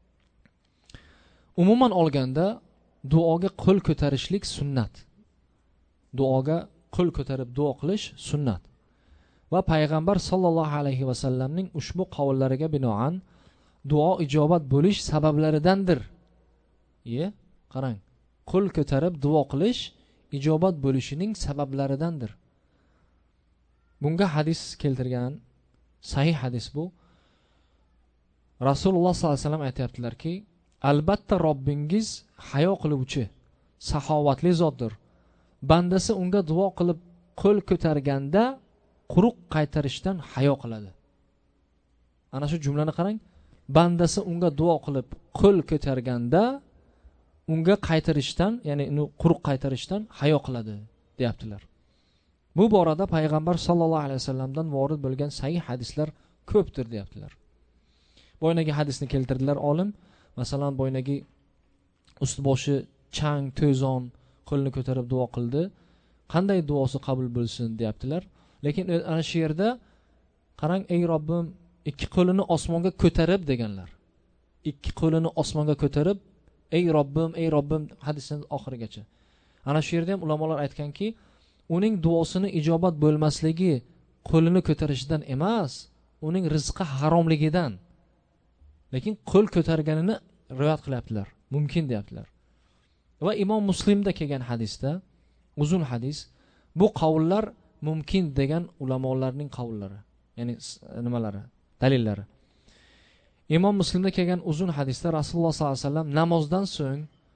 Umuman olganda duoga qo'l ko'tarishlik sunnat. Duoga qo'l ko'tarib duo qilish sunnat. Va payg'ambar sollallohu alayhi va sallamning ushbu qavllariga binoan duo ijobat bo'lish sabablaridandir. Ye, qarang. Qo'l ko'tarib duo qilish ijobat bo'lishining sabablaridandir. Bunga hadis keltirgan sahih hadis bu. Rasululloh sollallohu alayhi vasallam aytayaptilar-ki, albatta Robbingiz hayo qiluvchi, saxovatli zotdir. Bandasi unga duo qilib qo'l ko'targanda quruq qaytarishdan hayo qiladi. Ana shu jumlani qarang. Bandasi unga duo qilib qo'l ko'targanda unga qaytarishdan, ya'ni uni quruq qaytarishdan hayo qiladi, deyaptilar. Bu borada payg'ambar sollallohu alayhi vasallamdan vorid bo'lgan sahih hadislar ko'pdir, deyaptilar. Boynagi hadisni keltirdilar olim. Masalan, boynagi ust boshi chang, to'zon, qo'lni ko'tarib duo qildi. Qanday duosi qabul bo'lsin, deyaptilar. Lekin ana shu yerda qarang, ey Robbim, ikki qo'lini osmonga ko'tarib deganlar. Ikki qo'lini osmonga ko'tarib, ey Robbim, ey Robbim hadisning oxirigacha. Ana shu yerda ham ulamolar aytganki, uning duosini ijobat bo'lmasligi qo'lini ko'tarishidan emas, uning rizqi haromligidan. Lekin qo'l ko'targanini rivoyat qilyaptilar. Mumkin deyaptilar. Va Imom Muslimda kelgan hadisda, uzun hadis, bu qavullar mumkin degan ulamolarning qavullari, ya'ni nimalari, dalillari. Imom Muslimda kelgan uzun hadisda Rasululloh sollallohu alayhi vasallam namozdan so'ng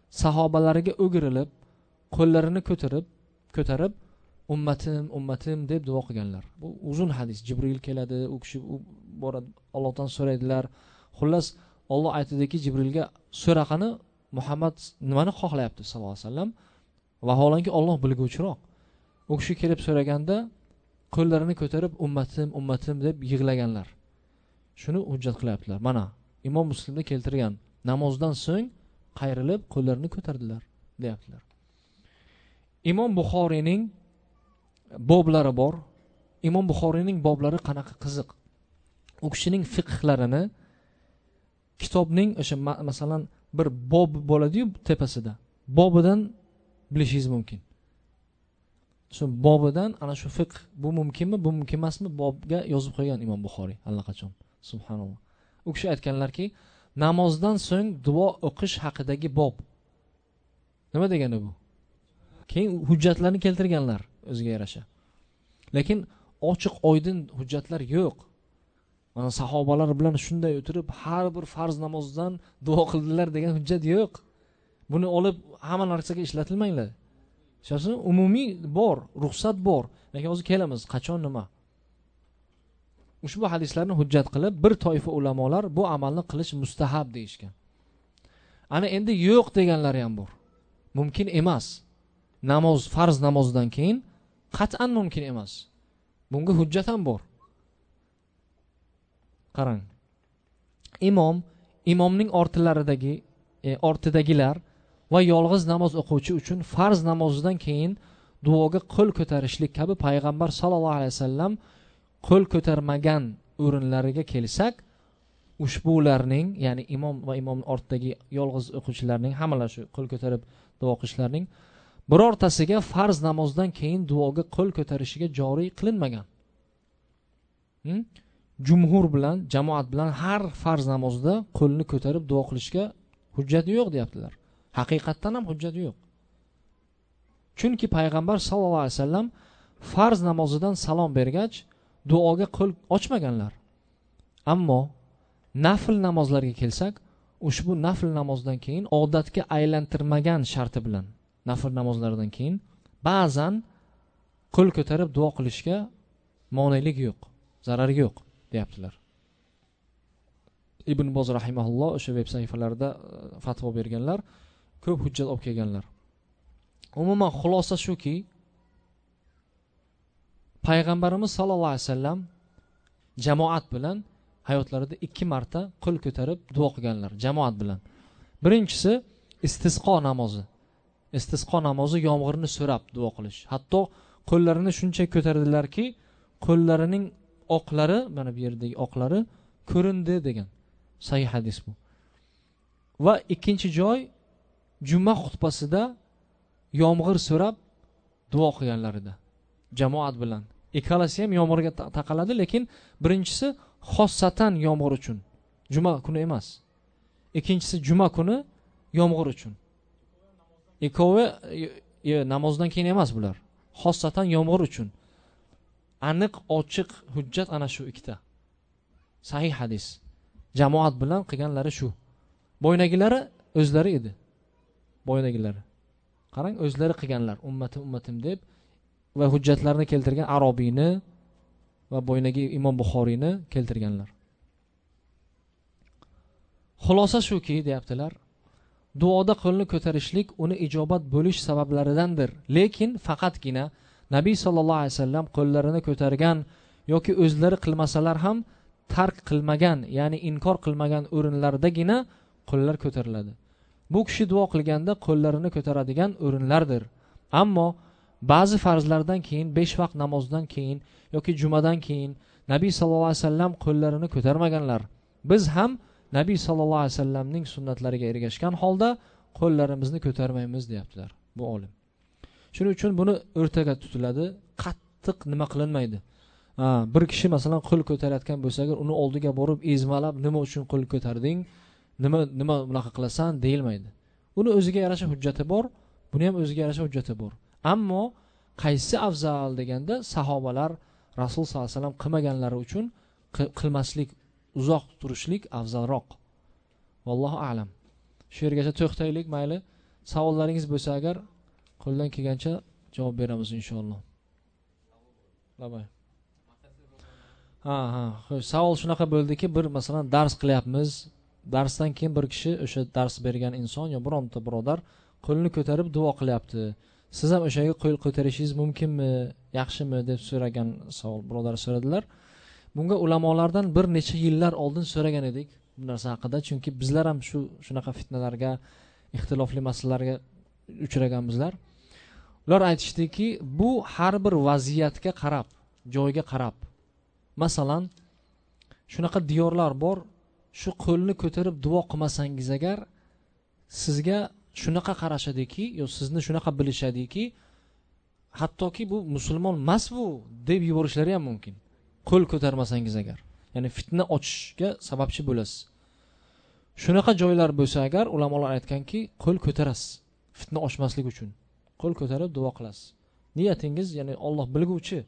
sahobalariga o'girilib, qo'llarini ko'tarib, ko'tarib ummatim, ummatim deb duo qilganlar. Bu uzun hadis. Jibril keladi, u kishi boradi, Allohdan so'raydilar. Xullas, Alloh aytadiki Jibrilga, so'raqani Muhammad nimani xohlayapti sallallohu alayhi vasallam? Vaholanki Alloh bilguvchiroq. U kishi kelib so'raganda qo'llarini ko'tarib ummatim, ummatim deb yig'laganlar. Shuni hujjat qilyaptilar. Mana Imom Muslimda keltirgan, namozdan so'ng qayrilib qo'llarini ko'tardilar, deyaptilar. Imom Buxoriyning boblari bor. Imom Buxoriyning boblari qanaqa qiziq. U kishining fiqhlarini kitobning o'sha masalan bir bob bo'ladi-yu tepasida. Bobidan bilishingiz mumkin. Shu bobidan ana shu fiqh bu mumkinmi, bu mumkin emasmi bobga yozib qo'ygan Imom Buxoriy allaqachon. Subhanalloh. U kishi aytganlarki, namozdan so'ng duo o'qish haqidagi bob. Nima degani bu? Keyin hujjatlarni keltirganlar o'ziga yarasha. Lekin ochiq oydin hujjatlar yo'q. Mana sahobalar bilan shunday o'tirib har bir farz namozdan duo qildilar degan hujjat yo'q. Buni olib hamma narsaga ishlatilmanglar. Shunisi umumiy bor, ruxsat bor. Lekin hozir kelamiz, qachon nima. Ushbu hadislarni hujjat qilib bir toifa ulamolar bu amalni qilish mustahab deyishgan. Ana endi yo'q deganlar ham bor. Mumkin emas. Namoz, farz namozdan keyin qat'an mumkin emas. Bunga hujjat ham bor. Qarang. Imom, imomning ortilaridagi, e, ortidagilar va yolg'iz namoz o'quvchi uchun farz namozidan keyin duoga qo'l ko'tarishlik kabi payg'ambar sallallohu alayhi vasallam qo'l ko'tarmagan o'rinlariga kelsak, ushbularning, ya'ni imom va imom ortidagi yolg'iz o'quvchilarning hammalar shu qo'l ko'tarib duo qilishlarning birortasiga farz namozdan keyin duoga qo'l ko'tarishiga joriy qilinmagan. Hmm? Jumhur bilan, jamoat bilan har farz namozda qo'lni ko'tarib duo qilishga hujjat yo'q deyaptilar. Haqiqatdan ham hujjat yo'q. Chunki payg'ambar sallallohu alayhi vasallam farz namozidan salom bergach duoga qo'l ochmaganlar. Ammo nafl namozlarga kelsak, ushbu nafl namozdan keyin odatga aylantirmagan sharti bilan nafl namozlaridan keyin ba'zan qo'l ko'tarib duo qilishga monelik yo'q, zarar yo'q deyaptilar. Ibn Boz rahimahulloh o'sha veb sahifalarida fatvo berganlar, ko'p hujjat olib kelganlar. Umuman xulosa shuki, payg'ambarimiz sallallohu alayhi vasallam jamoat bilan hayotlarida ikki marta qo'l ko'tarib duo qilganlar jamoat bilan. Birinchisi istisqo namozi. Istisqo namozi yomg'irni so'rab duo qilish. Hatto qo'llarini shuncha ko'tardilarki, qo'llarining oqlari, mana bu yerdagi oqlari ko'rindi degan sahih hadis bu. Va ikkinchi joy juma xutbasida yomg'ir so'rab duo qilganlarida jamoat bilan. Ikkalasi ham yomg'irga taqaladi, lekin birinchisi xossatan yomg'ir uchun, juma kuni emas. Ikkinchisi juma kuni yomg'ir uchun. Ikkovi namozdan keyin emas bular. Xossatan yomg'ir uchun. Aniq ochiq hujjat ana shu ikkita. Sahih hadis. Jamoat bilan qilganlari shu. Bo'ynagilari o'zlari edi. Bo'ynagilari. Qarang, o'zlari qilganlar, ummatim ummatim deb va hujjatlarni keltirgan Arobiyni va bo'ynagi Imom Buxoriyni keltirganlar. Xulosa shuki, deyaptilar, duoda qo'lni ko'tarishlik uni ijobat bo'lish sabablaridandir. Lekin faqatgina Nabiy sallallohu alayhi vasallam qo'llarini ko'targan yoki o'zlari qilmasalar ham tark qilmagan, ya'ni inkor qilmagan o'rinlardagina qo'llar ko'tariladi. Bu kishi duo qilganda qo'llarini ko'taradigan o'rinlardir. Ammo ba'zi farzlardan keyin, besh vaqt namozdan keyin yoki jumadan keyin Nabiy sallallohu alayhi vasallam qo'llarini ko'tarmaganlar. Biz ham Nabiy sallallohu alayhi vasallamning sunnatlariga ergashgan holda qo'llarimizni ko'tarmaymiz, deyaptilar bu olim. Shuning uchun buni o'rtaga tutiladi, qattiq nima qilinmaydi. Ha, bir kishi masalan qo'l ko'tarayotgan bo'lsa, uni oldiga borib ezmalab, nima uchun qo'l ko'tarding, nima nima bunaqa qilasan deyilmaydi. Uni o'ziga yarasha hujjati bor, buni ham o'ziga yarasha hujjati bor. Ammo qaysi afzal deganda sahobalar Rasul sollallohu alayhi vasallam qilmaganlari uchun qilmaslik, uzoq turishlik afzalroq. Vallohu a'lam. Shu yergacha to'xtaylik, mayli. savollaringiz bo'lsa agar qo'ldan kelgancha javob beramiz inshaalloh. Labay. Ha ha, xo'sh, savol shunaqa bo'ldiki, bir masalan dars qilyapmiz. Darsdan keyin bir kishi o'sha dars bergan inson yo bironta birodar qo'lini ko'tarib duo qilyapti. Siz ham o'shaga qo'l ko'tarishingiz mumkinmi, yaxshimi deb so'ragan savol birodar so'radilar. Bunga ulamolardan bir necha yillar oldin so'ragan edik bu narsa haqida, chunki bizlar ham shu shunaqa fitnalarga, ixtilofli masalalarga uchraganmizlar. Ular aytishdiki, bu har bir vaziyatga qarab, joyga qarab. Masalan, shunaqa diyorlar bor, shu qo'lni ko'tarib duo qilmasangiz agar sizga shunaqa qarashadiki, yo sizni shunaqa bilishadiki, hattoki bu musulmon emas bu deb yuborishlari ham mumkin. Qo'l ko'tarmasangiz agar, ya'ni fitna ochishga sababchi bo'lasiz. Shunaqa joylar bo'lsa agar, ulamolar aytganki, qo'l ko'tarasiz, fitna ochmaslik uchun. Qo'l ko'tarib duo qilasiz. Niyatingiz, ya'ni Alloh bilguvchi.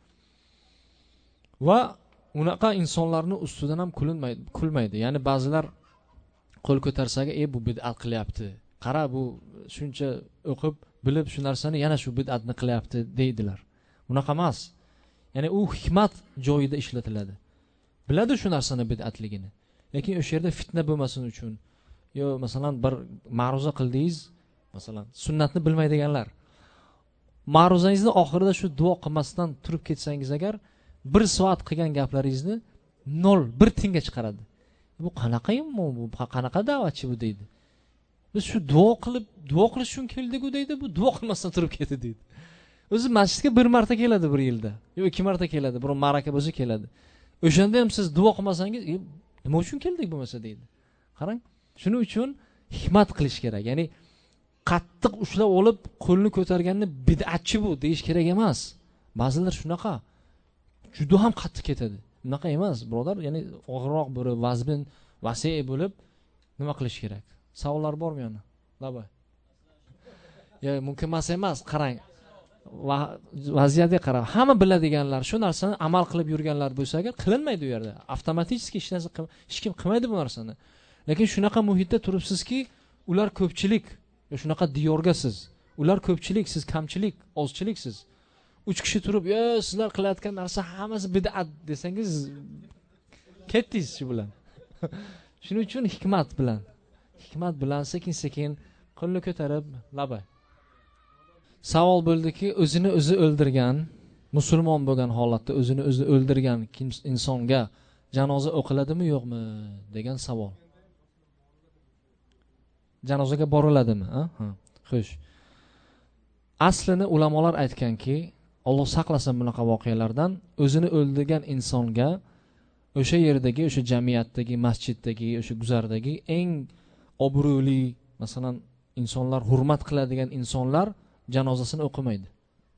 Va unaqa insonlarni ustidan ham kulmaydi, kulmaydi. Ya'ni ba'zilar qo'l ko'tarsaga, "Ey, bu bid'at qilyapti. Qara, bu shuncha o'qib, bilib shu narsani yana shu bid'atni qilyapti" deydilar. Unaqa emas. Ya'ni u hikmat joyida ishlatiladi. Biladi shu narsani bid'atligini. Lekin o'sha yerda fitna bo'lmasin uchun, yo masalan bir ma'ruza qildingiz, masalan sunnatni bilmaydiganlar. Ma'ruzangizni oxirida shu duo qilmasdan turib ketsangiz agar, bir soat qilgan gaplaringizni nol, bir tinga chiqaradi. Bu qanaqa bu, bu qanaqa da'vatchi bu deydi. Biz shu duo qilib, duo qilish uchun keldik-ku deydi, bu duo qilmasdan turib ketdi deydi. O'zi masjidga bir marta keladi bir yilda, yo ikki marta keladi, bir maraka bo'lsa keladi. O'shanda ham siz duo qilmasangiz, e, nima uchun keldik bo'lmasa deydi. Qarang, shuning uchun hikmat qilish kerak. Ya'ni qattiq ushlab olib qo'lni ko'targanni bid'atchi bu deyish kerak emas. Ba'zilar shunaqa juda ham qattiq ketadi. Bunaqa emas, birodar, ya'ni og'irroq bo'lib, vazmin, vasi bo'lib nima qilish kerak? Savollar bormi yana? Labay. Ya mumkin emas emas, qarang. Va vaziyatga qarab, hamma biladiganlar, shu narsani amal qilib yurganlar bo'lsa agar qilinmaydi u yerda. Avtomatik hech narsa hech kim qilmaydi bu narsani. Lekin shunaqa muhitda turibsizki, ular ko'pchilik, shunaqa diyorgasiz. Ular ko'pchilik, siz kamchilik, ozchiliksiz. uch kishi turib, "Yo, sizlar qilayotgan narsa hammasi bid'at" desangiz, ketdingiz shu bilan. Shuning uchun hikmat bilan, hikmat bilan sekin-sekin qo'lni ko'tarib, labay. Savol bo'ldiki, o'zini o'zi o'ldirgan, musulmon bo'lgan holatda o'zini o'zi o'ldirgan insonga janoza o'qiladimi, yo'qmi degan savol. Janozaga boriladimi? Ha? Xo'sh. Aslini ulamolar aytganki, Alloh saqlasin bunaqa voqealardan, o'zini o'ldirgan insonga o'sha yerdagi, o'sha jamiyatdagi, masjiddagi, o'sha guzardagi eng obro'li, masalan, insonlar hurmat qiladigan insonlar janozasini o'qimaydi.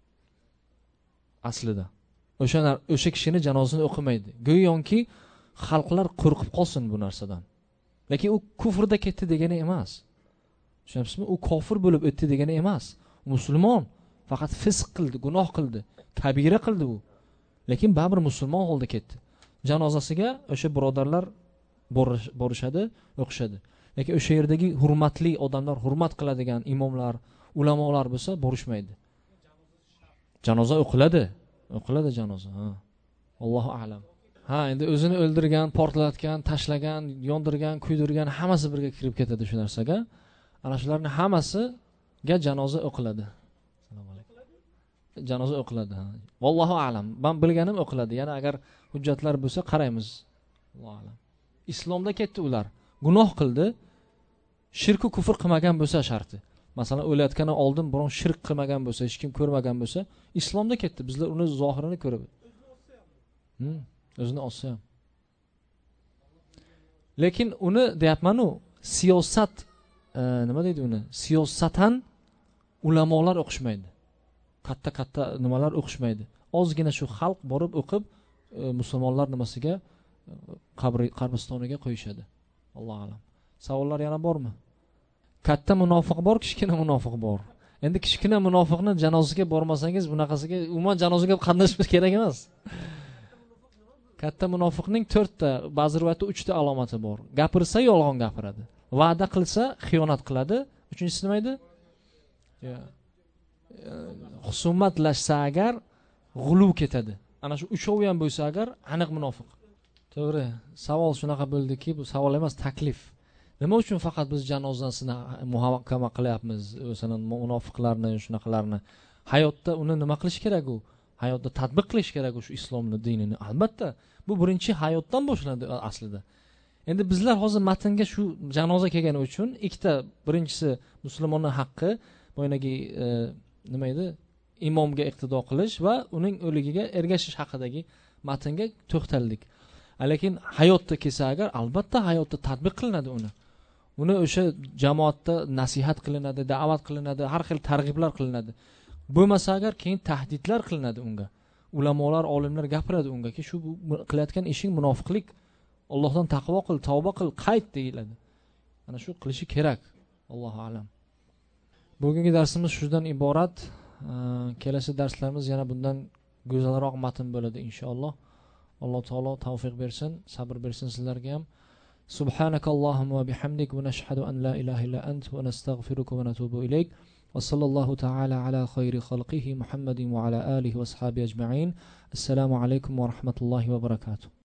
Aslida o'sha o'sha kishini janozasini o'qimaydi. Go'yoki xalqlar qo'rqib qolsin bu narsadan. Lekin u kufrda ketdi degani emas. Tushunasizmi? U kofir bo'lib o'tdi degani emas. Musulmon, faqat fisq qildi, gunoh qildi, kabira qildi u. Lekin baribir musulmon holda ketdi. Janozasiga o'sha birodarlar borishadi, o'qishadi. Lekin o'sha yerdagi hurmatli odamlar, hurmat qiladigan imomlar, ulamolar bo'lsa borishmaydi. Janoza o'qiladi, o'qiladi janoza. Ha. Allohu a'lam. Ha, endi o'zini o'ldirgan, portlatgan, tashlagan, yondirgan, kuydirgan hammasi birga kirib ketadi shu narsaga. Ana shularning hammasiga janoza o'qiladi. Assalomu alaykum. Janoza o'qiladi. Vallohu a'lam. Men bilganim o'qiladi. Yana agar hujjatlar bo'lsa qaraymiz. Allohu a'lam. Islomda ketdi ular. Gunoh qildi. Shirk va kufr qilmagan bo'lsa sharti. Masalan, o'layotgandan oldin biron shirk qilmagan bo'lsa, hech kim ko'rmagan bo'lsa, islomda ketdi. Bizlar uni zohirini ko'rib. Hmm, o'zini olsa ham. Lekin uni deyapman-u, siyosat e, nima deydi uni? Siyosatan ulamolar o'qishmaydi. Katta-katta nimalar o'qishmaydi. Ozgina shu xalq borib o'qib, e, musulmonlar nimasiga qabri qabristoniga qo'yishadi. Alloh a'lam. Savollar yana bormi? Katta munofiq bor, kichkina munofiq bor. Endi kichkina munofiqni janozasiga bormasangiz, bunaqasiga umuman janozaga qatnashish kerak emas. Katta munofiqning to'rtta, ba'zi rivoyatda uchta alomati bor. Gapirsa yolg'on gapiradi. Va'da qilsa xiyonat qiladi. Uchinchisi nima edi? husumatlashsa agar g'uluv ketadi. Ana shu uchovi ham bo'lsa agar aniq munofiq. To'g'ri. Savol shunaqa bo'ldiki, bu savol emas, taklif. Nima uchun faqat biz janozasini muhokama qilyapmiz, masalan, munofiqlarni, shunaqalarni? Hayotda uni nima qilish kerak u? Hayotda tatbiq qilish kerak shu islomni, dinini. Albatta, bu birinchi hayotdan boshlanadi aslida. Endi bizlar hozir matnga shu janoza kelgani uchun ikkita, birinchisi musulmonning haqqi, bo'ynagi e, nima edi? Imomga iqtido qilish va uning o'ligiga ergashish haqidagi matnga to'xtaldik. Lekin hayotda kelsa agar albatta hayotda tatbiq qilinadi uni. Uni o'sha jamoatda nasihat qilinadi, da'vat qilinadi, har xil targ'iblar qilinadi. Bo'lmasa agar keyin tahdidlar qilinadi unga. Ulamolar, olimlar gapiradi unga-ki, shu qilayotgan ishing munofiqlik, Allohdan taqvo qil, tavba qil, qayt deyiladi. Ana shu qilishi kerak. Allohu a'lam. Bugungi darsimiz shundan iborat. Kelasi darslarimiz yana bundan go'zalroq matn bo'ladi inshaalloh. Alloh taolo tavfiq bersin, sabr bersin sizlarga ham. Subhanakallohumma va bihamdik va nashhadu an la ilaha illa ant va nastaghfiruka va natubu ilayk. Va sallallohu ta'ala ala khayri khalqihi Muhammadin va ala alihi va ashabihi ajma'in. Assalomu alaykum va rahmatullohi va barakatuh.